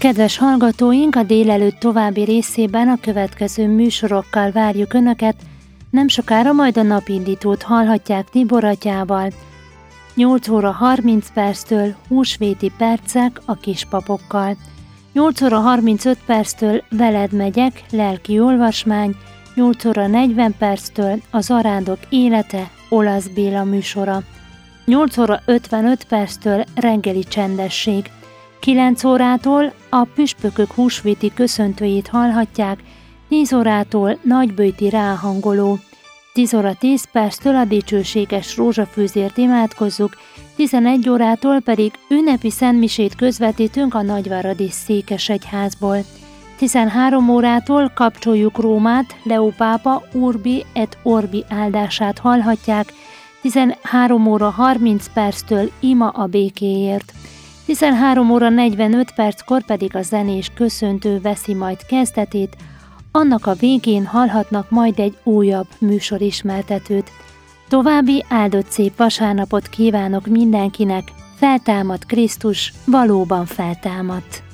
Kedves hallgatóink, a délelőtt további részében a következő műsorokkal várjuk Önöket. Nem sokára majd a napindítót hallhatják Tibor atyával. 8 óra 30 perctől húsvéti percek a kispapokkal. 8 óra 35 perctől Veled megyek, lelki olvasmány. 8 óra 40 perctől a Zarándok élete, Olasz Béla műsora. 8 óra 55 perctől reggeli csendesség. 9 órától a püspökök húsvéti köszöntőjét hallhatják, 10 órától nagyböjti ráhangoló, 10 óra 10 perctől a dicsőséges rózsafűzért imádkozzuk, 11 órától pedig ünnepi szentmisét közvetítünk a Nagyváradi Székesegyházból. 13 órától kapcsoljuk Rómát, Leó pápa Urbi et Orbi áldását hallhatják, 13 óra 30 perctől ima a békéért. 13 óra 45 perckor pedig a zenés köszöntő veszi majd kezdetét, annak a végén hallhatnak majd egy újabb műsorismertetőt. További áldott szép vasárnapot kívánok mindenkinek, feltámad Krisztus, valóban feltámadt!